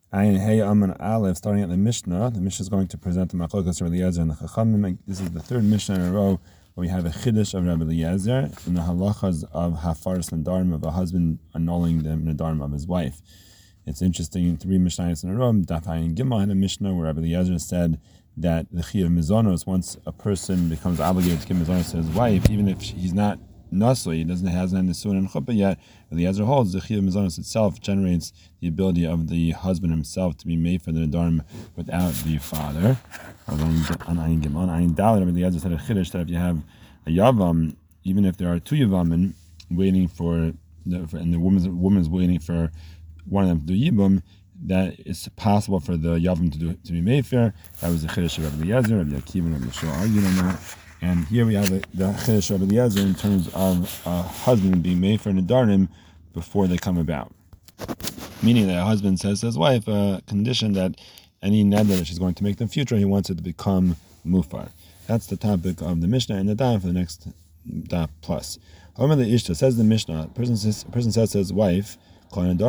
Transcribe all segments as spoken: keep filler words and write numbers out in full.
Ayin Hey Aman Aleph, starting at the Mishnah. The Mishnah is going to present the Machlokas Rabbi Eliezer and the Chachamim. This is the third Mishnah in a row where we have a Chiddush of Rabbi Eliezer in the halachas of Hafaras Nadarim, of a husband annulling the Nadarim of his wife. It's interesting, three Mishnahs in a row. Daf Ayin Gimel had a Mishnah where Rabbi Eliezer said that the Chi of Mizonos, once a person becomes obligated to give Mizonos to his wife, even if he's not Nasli, he doesn't have the Nisun and Chuppah yet, but the Eliezer holds the Chiyuv Mizonos itself generates the ability of the husband himself to be made for the Nadarim without the father. On Ayin Gimel, Ayin Dalet, Rabbi Eliezer said a Chiddush that if you have a Yavam, even if there are two Yavamin waiting for, the, for and the woman's woman's waiting for one of them to do Yibum, that it's possible for the Yavam to do to be made fair. That was the Chiddush of Rabbi Eliezer. Rabbi Akiva and Rabbi Yeshua argued on that. And here we have the Chiddush of Rabbi Eliezer in terms of a husband being made for Nadarim before they come about. Meaning that a husband says to his wife a condition that any neder that she's going to make in the future, he wants it to become mufar. That's the topic of the Mishnah and the daf for the next daf plus. However, the Ishta says the Mishnah, a person says, a person says to his wife, all the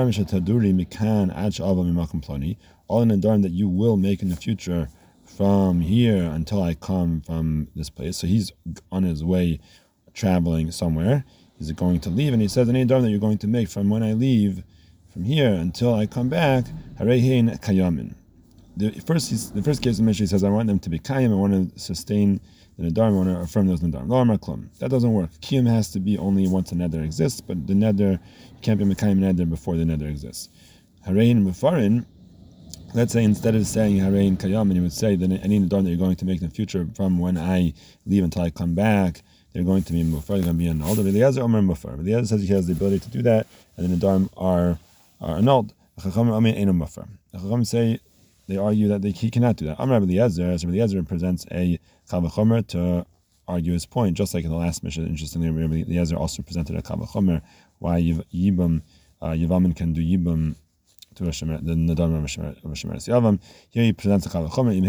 nadarim that you will make in the future from here until I come from this place. So he's on his way traveling somewhere. He's going to leave, and he says, any nadarim that you're going to make from when I leave from here until I come back, harehin kayamin. The first, he's, the first case of Mishnah, he says, I want them to be kayim, I want to sustain the nadarim, I want to affirm those nadarim. Lo amar klum. That doesn't work. Kiyum has to be only once a neder exists, but the neder, you can't be mekayim neder before the neder exists. Harein mufarin. Let's say instead of saying harein kayam, you would say that any nadarim that you're going to make in the future from when I leave until I come back, they're going to be mufar, they're going to be annulled. Rabbi Eliezer Omer mufar. Rabbi Eliezer says he has the ability to do that, and the nadarim are are annulled. The Chachamim say, they argue that they, he cannot do that. Amar Rabbi Eliezer, as Rabbi Eliezer presents a kal v'chomer to argue his point, just like in the last Mishnah. Interestingly, Rabbi Eliezer also presented a kal v'chomer why Yibam, uh, Yavamin can do Yibam to the Nadarim of Shemeres Yavam. Here he presents a kal v'chomer.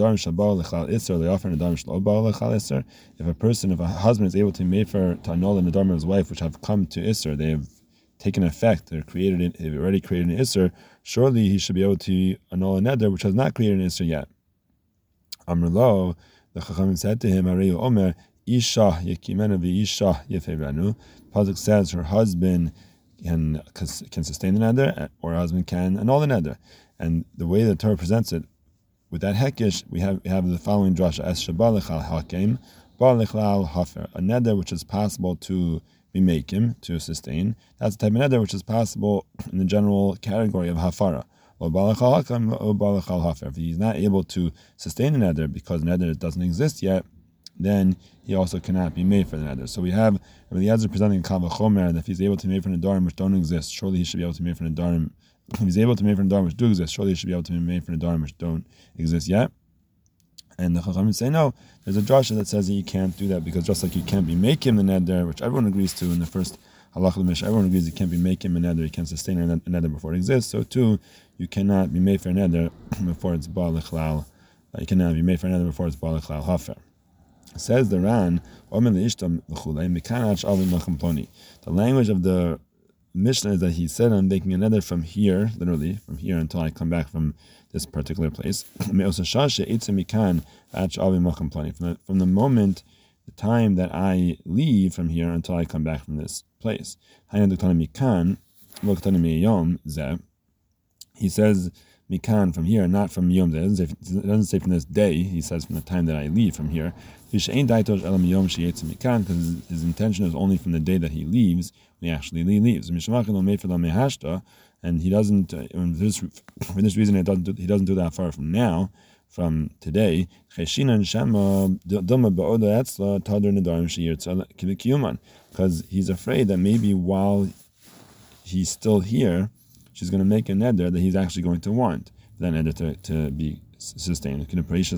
If a person, if a husband is able to make for to annul the Nadarim of his wife, which have come to Isser, they have taken effect, they're created it, they've already created an Isser, surely he should be able to annul a neder which has not created an Isser yet. Amrlo, the Chachamim said to him, Areyu Omer, Isha yekimenu v'isha yefeiranu. Pasuk says her husband can can sustain the neder, or her husband can annul the neder. And the way the Torah presents it, with that hekish, we have we have the following drasha: Es shabalechal hakim, balechal hafer. A neder which is possible to we make him to sustain. That's the type of neder which is possible in the general category of hafara. If he's not able to sustain the neder because the neder doesn't exist yet, then he also cannot be made for the neder. So we have Rabbi Eliezer presenting kal v'chomer that if he's able to be made for nadarim which don't exist, surely he should be able to be made for nadarim. If he's able to be made for nadarim which do exist, surely he should be able to be made for nadarim which don't exist yet. And the Chachamim say, no, there's a drasha that says that you can't do that because just like you can't be making the neder, which everyone agrees to in the first halach of the Mishnah, everyone agrees you can't be making a neder, you can't sustain a neder before it exists, so too, you cannot be made for a neder before it's ba'al lechlal, you cannot be made for a neder before it's ba'al lechlal hafer. Says the Ran, the language of the Mishnah is that he said, I'm making a neder from here, literally, from here until I come back from this particular place. From the, from the moment, the time that I leave from here until I come back from this place. He says, Mikan from here, not from Yom. It doesn't, say, it doesn't say from this day, he says from the time that I leave from here. Because his intention is only from the day that he leaves, when he actually leaves. And he doesn't, uh, for this reason, he doesn't do, he doesn't do that far from now, from today. Because he's afraid that maybe while he's still here, she's going to make a neder that he's actually going to want that neder to, to be sustained.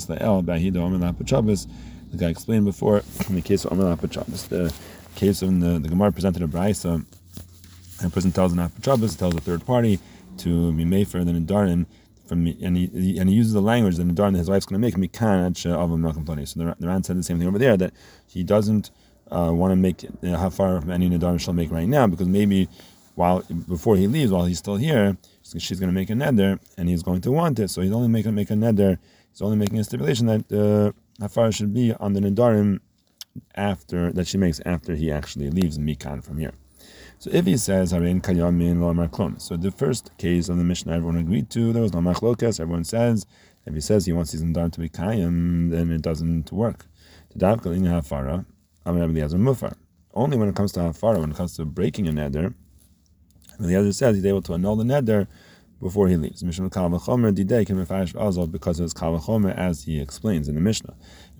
The guy explained before in the case of Omer Lapachabas, the case of the, the Gemara presented a Braisa. A person tells an Apachabas, tells a third party to be made for the Nadarim, from and he and he uses the language the Nadarim that his wife's going to make mikan avam malkampani. So the, the Ran said the same thing over there, that he doesn't uh, want to make you know, how far from any Nadarim shall make right now, because maybe while before he leaves, while he's still here, she's going to make a neder, and he's going to want it, so he's only making make a neder. He's only making a stipulation that the uh, hafara should be on the nedarim after that she makes after he actually leaves mikan from here. So if he says harein kayamin lo amar klum, so the first case of the Mishnah everyone agreed to, there was no machlokas. Everyone says if he says he wants his nedarim to be kayim, then it doesn't work. The davkal in hafara amar Eliezer mufar. Only when it comes to hafara, when it comes to breaking a neder, Eliezer says he's able to annul the neder before he leaves. Mishnah kal v'chomer didei can mefarish azal because it's kal v'chomer as he explains in the Mishnah. The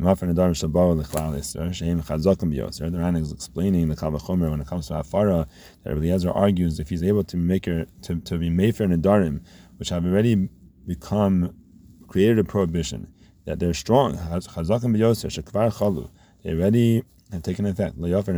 Ran is explaining the kal v'chomer when it comes to hafara that Eliezer argues if he's able to make her to, to be mefer nedarim which have already become created a prohibition that they're strong. They already have taken effect.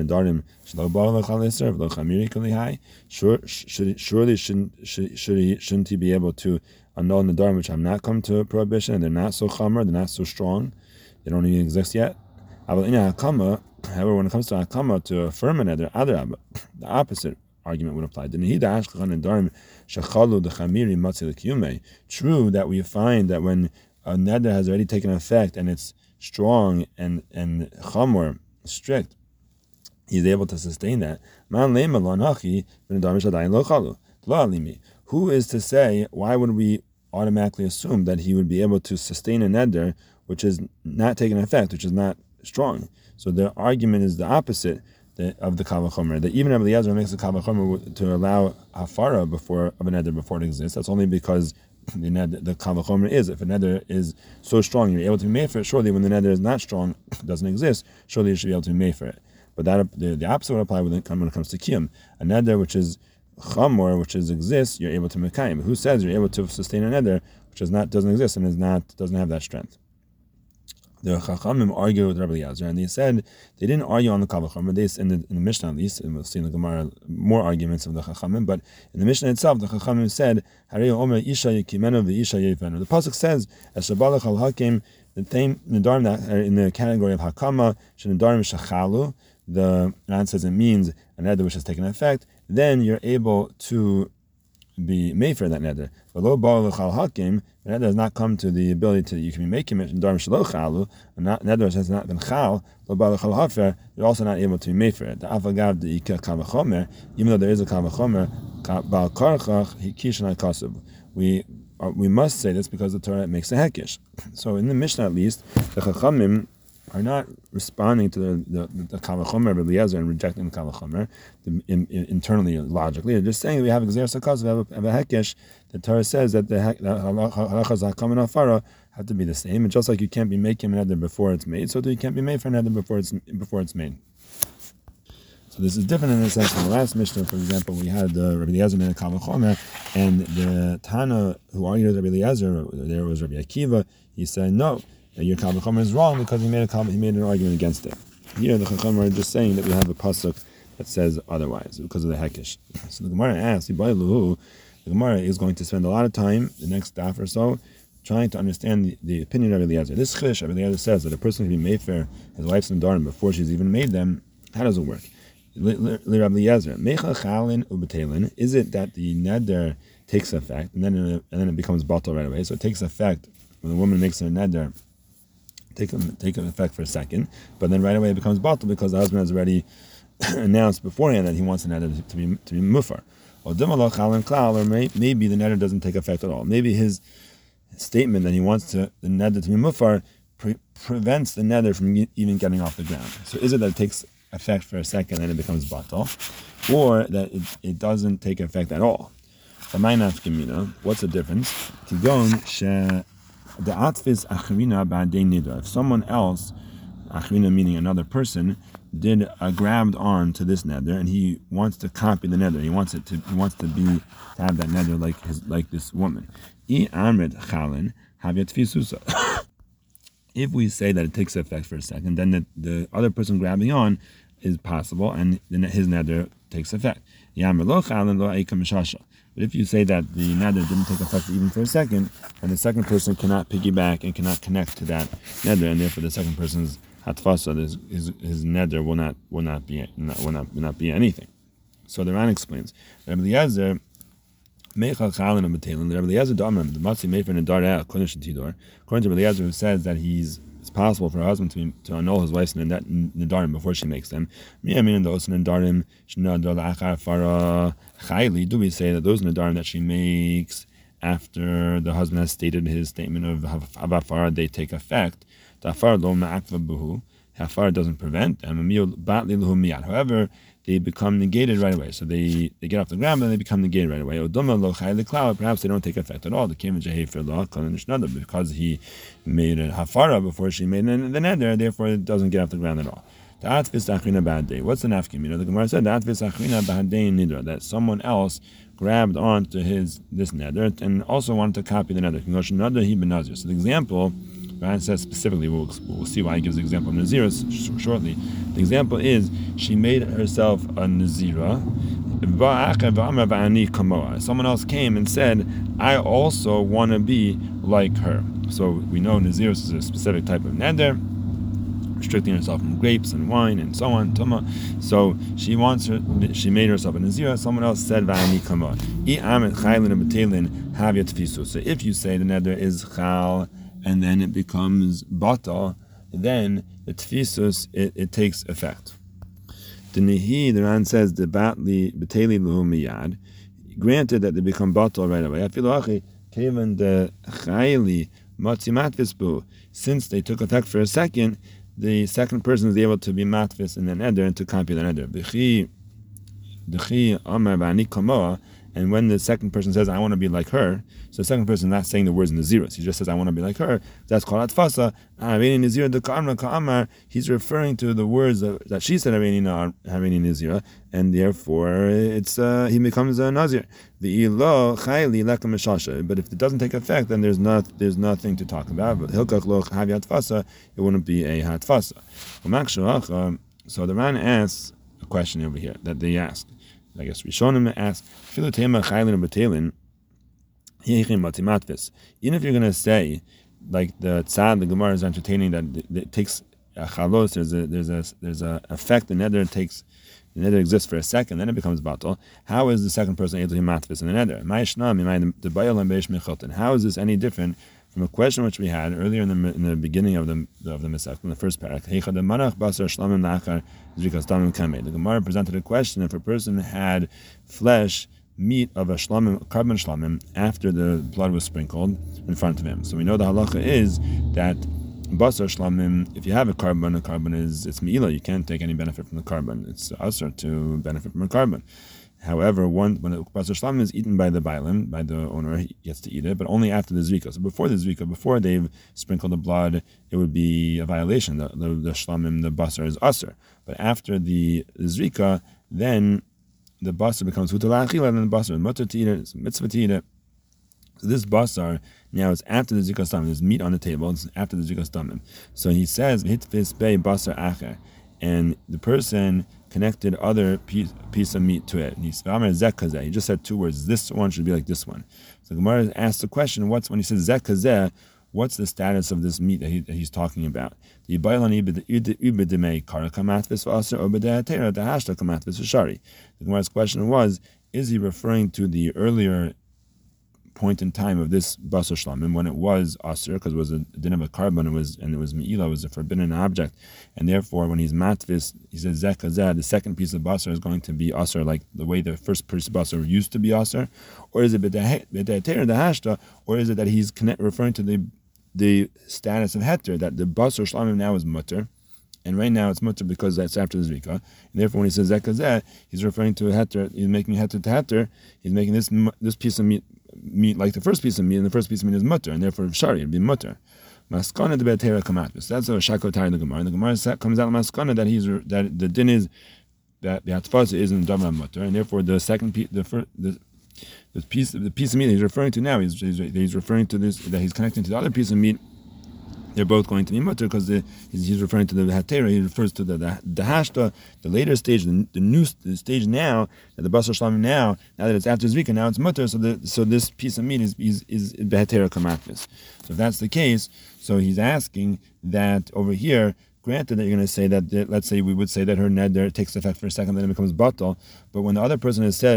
Surely shouldn't, shouldn't he be able to annul nedarim which have not come to prohibition and they're not so chamer, they're not so strong, they don't even exist yet. However, when it comes to hakama, to affirm a neder, the opposite argument would apply. True that we find that when a neder has already taken effect and it's strong and and chamor, strict, he's able to sustain that. Who is to say, why would we automatically assume that he would be able to sustain a neder which is not taking effect, which is not strong? So the argument is the opposite of the kal v'chomer, that even Eliezer makes the kal v'chomer to allow hafara before of a neder before it exists. That's only because the neder, the kal v'chomer is, if a neder is so strong, you're able to be made for it. Surely when the neder is not strong, doesn't exist, surely you should be able to be made for it. But that the, the opposite would apply when it comes to kiyum. A neder which is chamor, which is exists, you're able to mekayim. Who says you're able to sustain a neder which is not doesn't exist and is not doesn't have that strength? The Chachamim argued with Rabbi Eliezer, and they said they didn't argue on the kal v'chomer. They in the, in the Mishnah at least, and we'll see in the Gemara more arguments of the Chachamim. But in the Mishnah itself, the Chachamim said, "Harei omer isha yekimenu v'isha yefenu." The pasuk says, "As shabalach al hakim," the same nedarim that are in the category of hakama, shenedarim shachalu. The Ran says it means a neder which has taken effect. Then you're able to be made for that neder. But lo bar l'chal hakim, the neder has not come to the ability to you can be making it. Nedarim shelo chalu, a neder which has not been chal. Lo bar l'chal hafer, you're also not able to be made for it. The avagav the ikar kal v'chomer, even though there is a kal v'chomer, bal karchach hikishan ha'kasuv. We we must say this because the Torah makes a hekish. So in the Mishnah at least, the Chachamim are not responding to the the, the kal v'chomer of Eliezer and rejecting the kal v'chomer in, in, internally logically. They're just saying we have a gzeras hakaz, we have a, have a hekesh. The Torah says that the halachas hakam and hafara have to be the same, and just like you can't be making an neder before it's made, so you can't be made for an neder before it's before it's made. So this is different in a sense from the last Mishnah. For example, we had uh, Rabbi Eliezer made a kal v'chomer, and the Tana who argued with Rabbi Eliezer, there was Rabbi Akiva. He said no. Your kal v'chomer is wrong because he made a kal, he made an argument against it. Here the Chachamim are just saying that we have a pasuk that says otherwise because of the hekish. So the Gemara asks, the Gemara is going to spend a lot of time, the next daf or so, trying to understand the, the opinion of Eliezer. This chish of Eliezer says that a person can be made for his wife's nedarim before she's even made them. How does it work? Li Rabbi Eliezer, mecha chalin ubetelin. Is it that the neder takes effect and then it, and then it becomes batal right away? So it takes effect when the woman makes her neder. Take take an effect for a second, but then right away it becomes batal because the husband has already announced beforehand that he wants the neder to be to be mufar. Or may, maybe the neder doesn't take effect at all. Maybe his statement that he wants to the neder to be mufar pre- prevents the neder from even getting off the ground. So is it that it takes effect for a second and it becomes batal, or that it, it doesn't take effect at all? What's the difference? If someone else, achrina meaning another person, did a grabbed on to this neder and he wants to copy the neder, he wants it to he wants to be to have that neder like his like this woman. If we say that it takes effect for a second, then the, the other person grabbing on is possible and then his neder takes effect. But if you say that the neder didn't take effect even for a second, and the second person cannot piggyback and cannot connect to that neder, and therefore the second person's hatfasa, his, his his neder will not will not be not, will not will not be anything. So the Ran explains, Rabbi Eliezer Meichal Chalin and Batelin, the Rabbi Eliezer Damram, the Matzi Mefer and Dareh, Kodesh and Tidor. According to Rabbi Eliezer, who says that he's it's possible for a husband to, to annul his wife's nedarim before she makes them. I mean, those nedarim, do we say that those nedarim that she makes after the husband has stated his statement of havafara, they take effect? Hafara lo ma'akva buhu. Hafara doesn't prevent them. However, they become negated right away. So they, they get off the ground, and they become negated right away. Perhaps they don't take effect at all. The because he made a hafara before she made the neder, therefore it doesn't get off the ground at all. What's the nafkamina? The Gemara said that someone else grabbed onto his this neder and also wanted to copy the neder. So the example, Ryan says specifically, we'll, we'll see why he gives the example of Nazirah sh- shortly. The example is, she made herself a Nazirah. Someone else came and said, I also want to be like her. So we know Nazirah is a specific type of neder, restricting herself from grapes and wine and so on. So she wants her, she made herself a Nazirah. Someone else said, Va'ani kama. So if you say the neder is chal, and then it becomes batal, then the tfisus, it, it takes effect. The Nihi, the Ran says, the batli beteli luhu miyad, granted that they become batal right away. Afilu kevan the chayli matzi matvis bu, since they took effect for a second, the second person is able to be matvis in the neder and to copy the neder. B'chi, b'chi amar b'ani kamoa. And when the second person says, I want to be like her, so the second person is not saying the words Naziros, he just says, I want to be like her, that's called Atfasa. He's referring to the words that, that she said, Harini Nazira, and therefore it's uh, he becomes a Nazir. But if it doesn't take effect, then there's not there's nothing to talk about. But it wouldn't be a Hatfasa. So the Ran asks a question over here that they asked. I guess Rishonim ask, even if you're going to say, like the tzad, the Gemara is entertaining that it takes a chalos, there's a there's a there's a effect, the neder takes the neder exists for a second, then it becomes batal. How is the second person able to be matvis in the neder? How is this any different from a question which we had earlier in the in the beginning of the of the Masech, in the first parak? The Gemara presented a question: if a person had flesh, meat of a shlamim, carbon shlamim, after the blood was sprinkled in front of him. So we know the halacha is that basar shlamim, if you have a carbon, a carbon is it's meila. You can't take any benefit from the carbon. It's asur to benefit from a carbon. However, one, when the basar shlamim is eaten by the bailim, by the owner, he gets to eat it, but only after the zrika. So before the zrika, before they've sprinkled the blood, it would be a violation. The the, the shlamim, the basar is asur. But after the, the zrika, then the basar becomes hutal achila, and then the basar is mutter to eat it, it's mitzvah to eat it. So this basar now is after the zrika stamim. There's meat on the table. It's after the zrika stamim. So he says hitfis bei basar acher, and the person connected other piece, piece of meat to it. And he said, he just said two words. This one should be like this one. So Gemara asked the question: What's when he says zekazeh? What's the status of this meat that, he, that he's talking about? The Gemara's question was: is he referring to the earlier point in time of this basar shlamim when it was asur, because it was a din of a carbon, it was and it was meila, it was a forbidden object, and therefore when he's matvis, he says zekazeh, the second piece of basar is going to be asur, like the way the first piece of basar used to be asur, or is it b'de'eter dehashta, or is it that he's connect, referring to the the status of heter, that the basar shlamim now is mutter, and right now it's mutter because that's after the zrika, and therefore when he says zekazeh, he's referring to a heter, he's making heter to heter, he's making this this piece of meat meat like the first piece of meat, and the first piece of meat is mutter, and therefore shari it'd be mutter. Maskana de betera kamatvis. That's a shakotar in the Gemara. And the Gemara comes out maskana that he's that the din is that the atfasa is in davar mutter, and therefore the second piece, the first the the piece the piece of meat that he's referring to now, he's, he's he's referring to this, that he's connecting to the other piece of meat. They're both going to be mutter because the, he's, he's referring to the hatera. He refers to the the, the hashta, the later stage, the, the new the stage now, that the basar shlamim now, now that it's after zrika, now it's mutter. So the so this piece of meat is is is behatera kamatvis. So if that's the case, so he's asking that over here. Granted that you're going to say that, that, let's say we would say that her neder takes effect for a second, then it becomes batal. But when the other person says,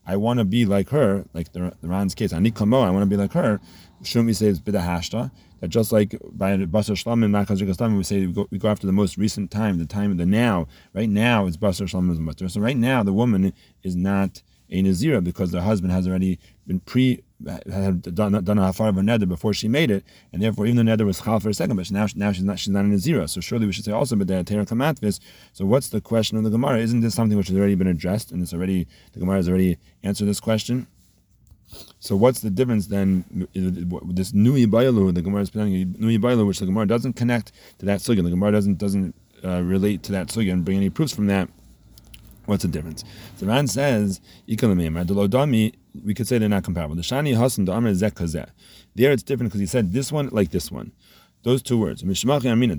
I want to be like her, like the, the Ran's case, Ani Kamo, I want to be like her, shouldn't we say it's Bida Hashta? That just like by Basar Shlamim, Makazrik Shlamim, we say we go, we go after the most recent time, the time of the now. Right now, it's Basar Shlamim Mutter. So right now, the woman is not a Nazira because the husband has already been pre had done, done a hafar of a neder before she made it, and therefore even the neder was chal for a second, but now now she's not she's not a Nazira. So surely we should say also but Tera Kamatvis. So what's the question of the Gemara? Isn't this something which has already been addressed, and it's already the Gemara has already answered this question? So what's the difference then with this Nui Bailu, the Gemara is presenting Nui Bailu, which the Gemara doesn't connect to that sugya. The Gemara doesn't doesn't uh, relate to that sugya and bring any proofs from that. What's the difference? The Ran says, we could say they're not comparable. The Shani Hasan, the Amr Zek Kazeh. There it's different because he said this one like this one. Those two words. That's why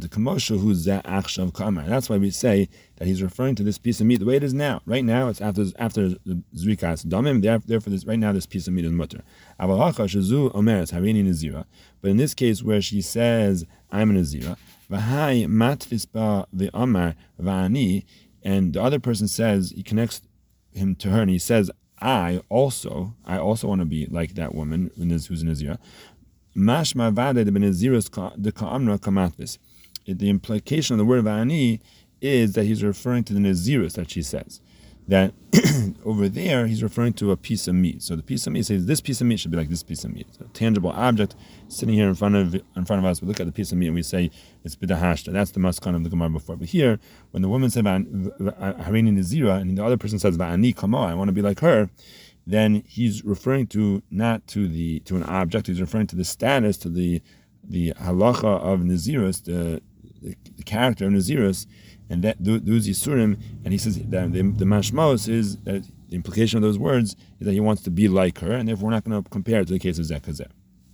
we say that he's referring to this piece of meat the way it is now. Right now, it's after after the Zrikas Damim, therefore this right now this piece of meat is mutter. But in this case where she says, I'm a Nazira, and the other person says, he connects him to her and he says, I also, I also want to be like that woman who's a Nazira. The implication of the word va'ani is that he's referring to the Naziris that she says. That over there, he's referring to a piece of meat. So the piece of meat says this piece of meat should be like this piece of meat. So a tangible object sitting here in front of in front of us. We look at the piece of meat and we say it's bidahashta. That's the maskan of the Gemara before. But here, when the woman said harini nazira and the other person says va'ani kama, I want to be like her, then he's referring to not to the to an object. He's referring to the status, to the the halacha of nazirus, the, the the character of nazirus. And that those yisurim, and he says that the, the mashmos is that the implication of those words is that he wants to be like her, and therefore we're not going to compare it to the case of Zekazeh.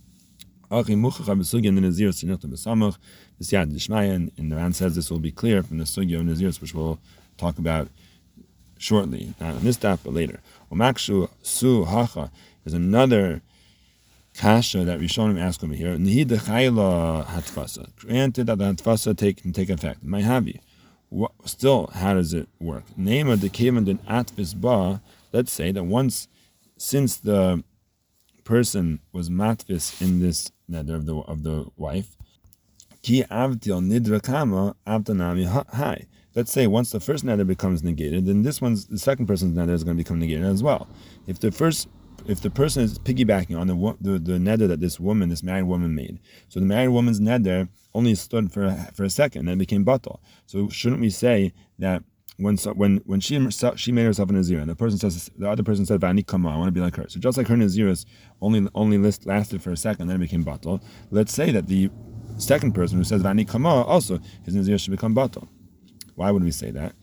And the Ran says this will be clear from the sugya of Naziris, which we'll talk about shortly, not on this daf, but later. Umakshu su hacha is another kasha that Rishonim ask over here. Nihid chayla hatfasa. Granted that the hatfasa take can take effect. May have you. What, still, how does it work? Name of the kevan den atvis ba. Let's say that once, since the person was matvis in this neder of the of the wife, ki avtil nidra kama avtanami hai. Let's say once the first neder becomes negated, then this one's the second person's neder is going to become negated as well. If the first If the person is piggybacking on the, the the neder that this woman, this married woman made, so the married woman's neder only stood for a, for a second, then it became batal. So shouldn't we say that when when when she she made herself a nazira, and the person says the other person said, "Vani kama, I want to be like her." So just like her naziras only only list lasted for a second, then it became batal. Let's say that the second person who says "Vani kama" also his nazira should become batal. Why would we say that?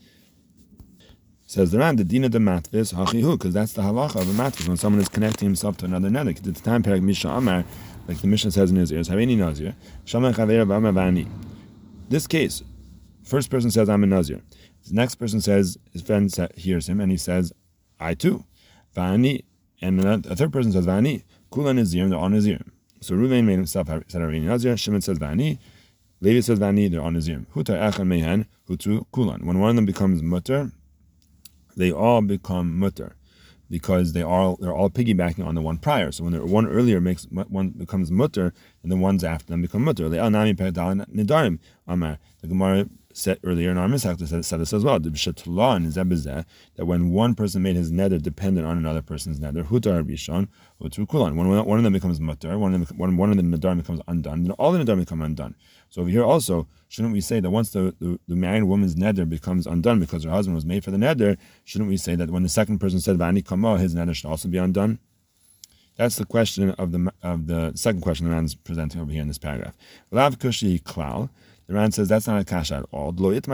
Says the Ran, the dina de matvis hachihu, because that's the halacha of a matvis when someone is connecting himself to another neder. At the time, Perek Misha Amar, like the Mishnah says in his ears, Harini Nazir, Shaman Chavera B'Amar Vani. This case, first person says, I'm a Nazir. The next person says, his friend hears him and he says, I too, Vani. And a third person says, Vani, Kula Nazir, they're all Nazir. So Ruvain made himself said Harini Nazir, Shimon says, Vani, Levi says, Vani, they're all Nazir. Huta Echan Mehen, Hutu Kulan. When one of them becomes mutter, they all become mutter because they are they're all piggybacking on the one prior. So when the one earlier makes one becomes mutter, and the ones after them become mutter. The Gemara said earlier in our Mishnah said this as well. That when one person made his neder dependent on another person's neder, hutar rishon utu kulan. When one of them becomes mutter, one of them when one of the neder becomes undone, then all the neder become undone. So over here also, shouldn't we say that once the, the, the married woman's neder becomes undone because her husband was made for the neder, shouldn't we say that when the second person said vani kamo, his neder should also be undone? That's the question of the of the second question the Ran's presenting over here in this paragraph. Lav kushi klal. The Ran says that's not a kasha at all.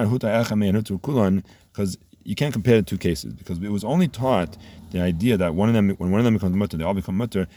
Because you can't compare the two cases because it was only taught the idea that one of them, when one of them becomes mutter, they all become mutter.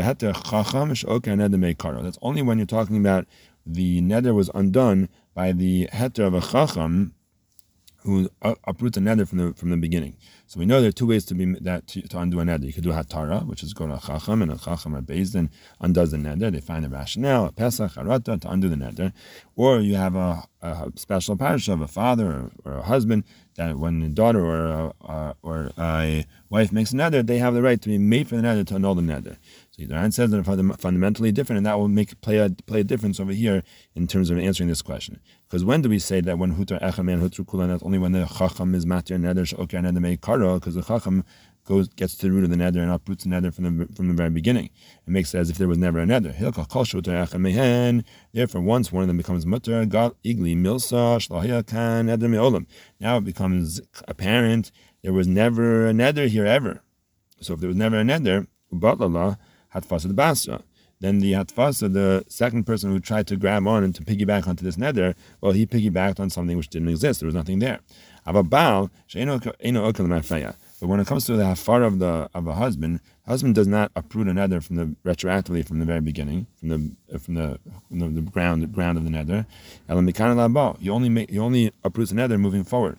That's only when you're talking about the neder was undone by the heter of a chacham who uproots a neder from the from the beginning. So we know there are two ways to be that to, to undo a neder. You could do hatara, which is go to a chacham, and a chacham or beis din undoes the neder. They find a rationale, a pesach, a rata to undo the neder. Or you have a, a special parasha of a father or, or a husband that when a daughter or a, a, or a wife makes a neder, they have the right to be made for the neder to annul the neder. So the Ran says that they're fundamentally different, and that will make play a play a difference over here in terms of answering this question. Because when do we say that when hutar echam and hutru kulan, that's only when the chacham is matir neder she'okar neder mei karo, because the chacham goes gets to the root of the neder and uproots the neder from the from the very beginning. It makes it as if there was never a neder. Therefore, once one of them becomes mutar gal igli milsa shlahia kan neder me'olam. Now it becomes apparent there was never a neder here ever. So if there was never a neder, ubatlala hatfasa basra. Then the hatfasa, the second person who tried to grab on and to piggyback onto this neder, well, he piggybacked on something which didn't exist. There was nothing there. But when it comes to the hafar of the of a husband, husband does not uproot a neder from the retroactively from the very beginning, from the from the from the, the ground the ground of the neder. He only make, he only uproots a neder moving forward.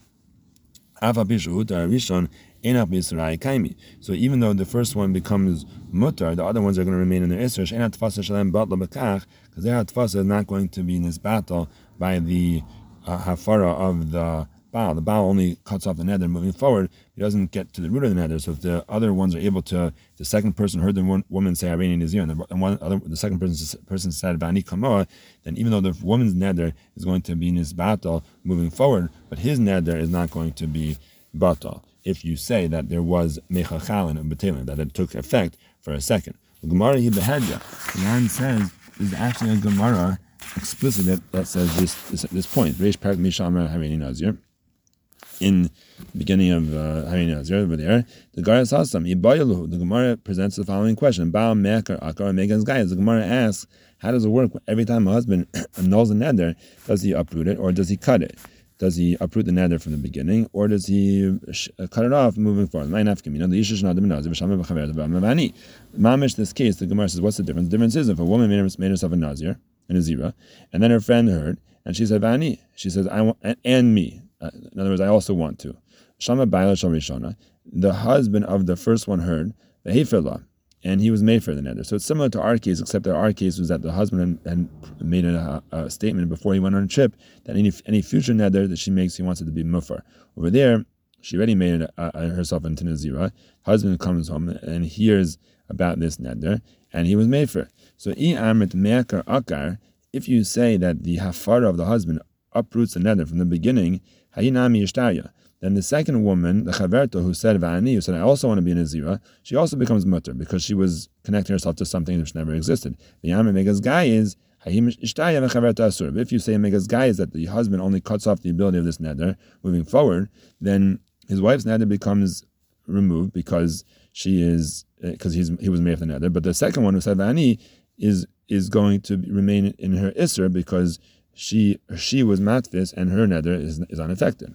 So even though the first one becomes mutar, the other ones are going to remain in their isser, because their hatfasa is not going to be in this battle by the uh, hafara of the Baal. The Baal only cuts off the neder moving forward. He doesn't get to the root of the neder. So if the other ones are able to, the second person heard the one woman say Areini Nazir, and the and one other, the second person person said Bani Kamoa, then even though the woman's neder is going to be in this battle moving forward, but his neder is not going to be batal. If you say that there was mechachalin and betelin, that it took effect for a second. The Gemara Hibahedya, the man says, is actually a Gemara explicit that, that says this, this this point. Reish Parak Mishamar Hareini Nazir. In the beginning of Hareini Nazir over there, the Gemara Sasam, the Gemara presents the following question. Baal Mekar Akar Megan's guys. The Gemara asks, how does it work every time a husband annuls a neder? Does he uproot it or does he cut it? Does he uproot the neder from the beginning, or does he cut it off moving forward? Mamish, this case, the Gemara says, what's the difference? The difference is if a woman made herself a nazir, a nazira, and then her friend heard, and she said, Vani, she says, I want, and, and me. Uh, in other words, I also want to. Shama Baila Shal Rishona, the husband of the first one heard, Vehifirla, and he was made for the neder. So it's similar to our case, except that our case was that the husband had, had made a, a statement before he went on a trip that any any future neder that she makes, he wants it to be mufar. Over there, she already made it, uh, herself into nazira. Husband comes home and hears about this neder, and he was made for it. So I amrit me'akar akar, if you say that the hafara of the husband uproots the neder from the beginning, hayinami yishtarya, then the second woman, the chaverta, who said Va'ani, who said, I also want to be a nazira, she also becomes mutter because she was connecting herself to something which never existed. The Yam Megas guy is but if you say Megas guy is that the husband only cuts off the ability of this neder moving forward, then his wife's neder becomes removed because she is because he's he was made for the neder. But the second one who said Va'ani is is going to remain in her isser because she she was matfis and her neder is is unaffected.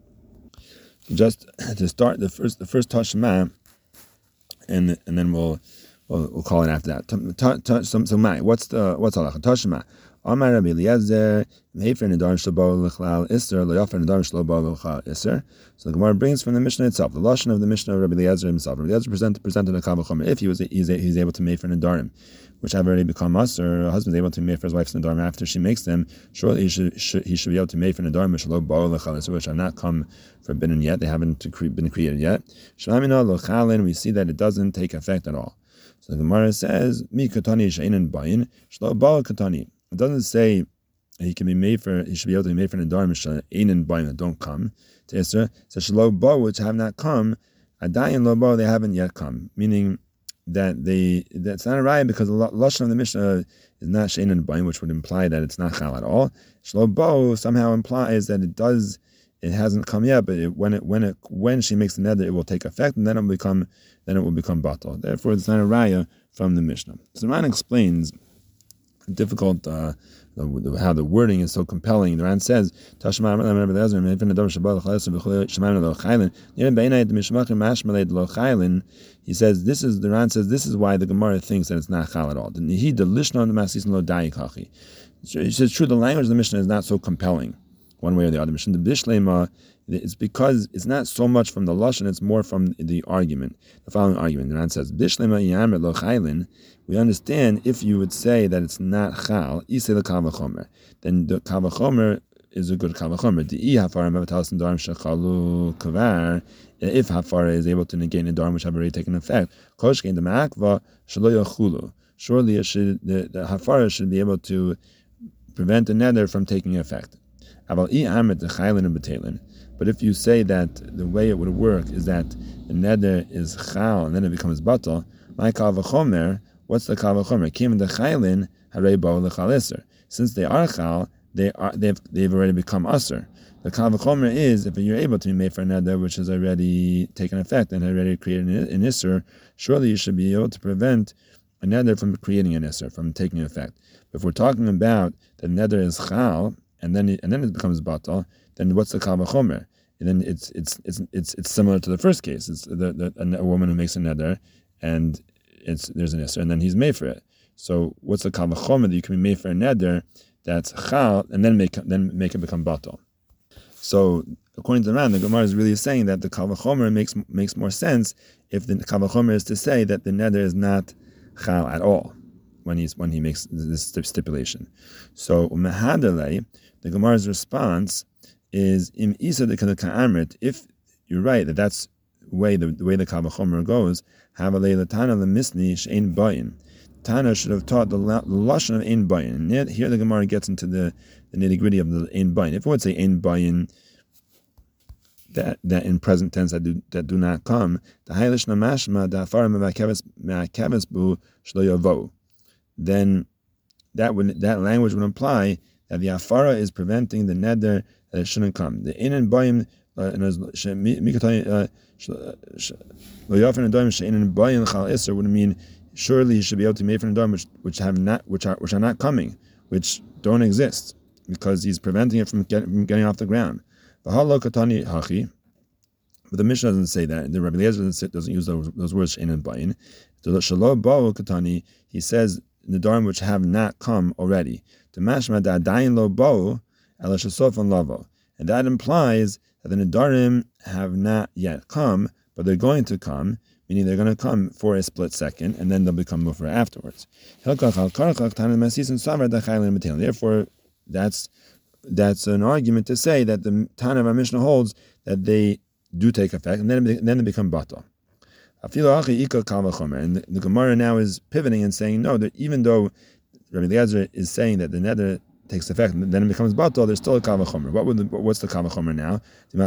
Just to start the first the first Tashma, and and then we'll we'll, we'll call it after that. So, so my what's the what's halacha Tashma? Amar Rabbi Eliezer mefer nedar shlobo lechlal iser lo yafer nedar shlobo lechlal iser. So the Gemara brings from the Mishnah itself, the lashon of the Mishnah of Rabbi Eliezer himself. Rabbi Eliezer presented presented a kavah chomer if he was he's, he's able to mefer nedarim, which have already become us, or a husband's able to mefer his wife's nedarim after she makes them. Surely he should, should he should be able to mefer nedarim shlobo lechlal iser, which have not come forbidden yet. They haven't been created yet. Shlamina lochalin, we see that it doesn't take effect at all. So the Gemara says mi katani sheinin bayin shlobo katani. It doesn't say he can be made for. He should be able to be made for nedarim sheinin bayin that don't come to Isra. It says shlobo, which have not come. Adayin lobo, they haven't yet come. Meaning that they that's not a raya because the lashon of the Mishnah is not sheinin bayin, which would imply that it's not chal at all. Shlobo somehow implies that it does. It hasn't come yet, but it, when it when it when she makes the neder, it will take effect, and then it will become then it will become batal. Therefore, it's not a raya from the Mishnah. So the Ran explains difficult uh, the, the, how the wording is so compelling. The Ran says, he says this is the Ran says this is why the Gemara thinks that it's not chal at all. He says true, the language of the Mishnah is not so compelling. one way or the other. It's because it's not so much from the lashon; it's more from the argument. The following argument, the Ran says, "Bishlema yamer lo chaylin." We understand if you would say that it's not chal, isay the kal v'chomer, then the kal v'chomer is a good kal v'chomer. The i hafara mevatalas nedarim shechalu kavar. If hafara is able to negate nedarim which have already taken effect, koshkein the ma'akva shelo yachulu. Surely it should, the, the hafara should be able to prevent the neder from taking effect. But if you say that the way it would work is that the neder is chal and then it becomes batal, my kal v'chomer, what's the kal v'chomer? Kim the chaylin harei bo l'chal iser. Since they are chal, they are they've they've already become aser. The kal v'chomer is if you're able to be made for a neder which has already taken effect and already created an iser, surely you should be able to prevent a neder from creating an iser, from taking effect. But if we're talking about the neder is chal and then it, and then it becomes batal, then what's the kal v'chomer? And then it's it's it's it's it's similar to the first case. It's the, the a woman who makes a neder and it's there's an iser and then he's made for it. So what's the kal v'chomer that you can be made for a neder that's chal and then make then make it become batal? So according to the Ran, the Gemara is really saying that the kal v'chomer makes makes more sense if the kal v'chomer is to say that the neder is not chal at all when he's when he makes this stipulation. So umehadalei, the Gemara's response is im isa de ka'amrit. If you're right that that's the way the, the way the kal v'chomer goes, havalei latana lemisni she'ein bayin. Tana should have taught the, the lashon of ein bayin. And here the Gemara gets into the, the nitty gritty of the ein bayin. If it would say ein bayin, that that in present tense that do that do not come, the haylish namashma da afara me'akeves bu shlo yavo, then that would that language would imply that the afara is preventing the neder that it shouldn't come. The ein and bayim would mean surely he should be able to make for nedarim which which have not which are which are not coming, which don't exist, because he's preventing it from, get, from getting off the ground. But the Mishnah doesn't say that. The Rabbi Eliezer doesn't, doesn't use those, those words she'ein and bayin. He says nedarim which have not come already. And that implies that the nedarim have not yet come, but they're going to come, meaning they're going to come for a split second, and then they'll become mufra afterwards. Therefore, that's that's an argument to say that the Tana of our Mishnah holds that they do take effect, and then and then they become batal. And the, the Gemara now is pivoting and saying no, that even though Rabbi Eliezer is saying that the neder takes effect and then it becomes batal, there's still a kal v'chomer. What would the, what's the kal v'chomer now?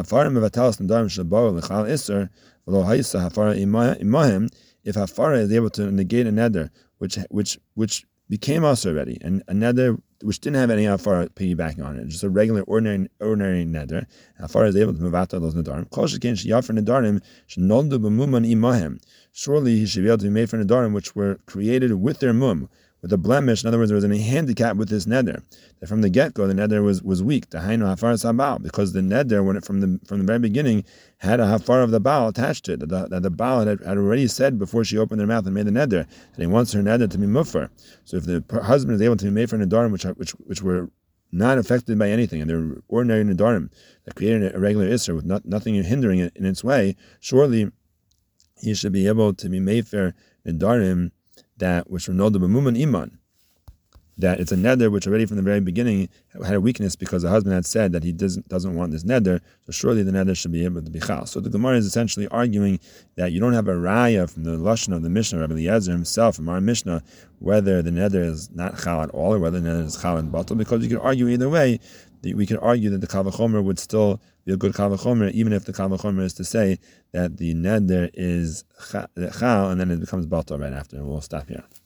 If hafara is able to negate a neder which which which became us already, and a neder which didn't have any hafara piggybacking on it, just a regular ordinary ordinary neder, hafara is able to move out those nedarim. Surely he should be able to be made for nedarim which were created with their mum, with a blemish. In other words, there was any handicap with this neder. That from the get-go, the neder was, was weak. The hainu hafar sabal, because the neder, when it from the from the very beginning, had a hafar of the baal attached to it. That the, that the baal had, had already said before she opened her mouth and made the neder that he wants her neder to be mufar. So if the husband is able to be made for nedarim which which which were not affected by anything, and they're ordinary nedarim that created a regular isser with not, nothing hindering it in its way, surely he should be able to be made for nedarim that which were nolda b'muman iman, that it's a neder which already from the very beginning had a weakness because the husband had said that he doesn't doesn't want this neder, so surely the neder should be able to be chal. So the Gemara is essentially arguing that you don't have a raya from the lashon of the Mishnah, Rabbi Eliezer himself, from our Mishnah, whether the neder is not chal at all or whether the neder is chal and batal, because you could argue either way. We could argue that the kal v'chomer would still be a good kal v'chomer, even if the kal v'chomer is to say that the neder is chal and then it becomes batal right after. We'll stop here.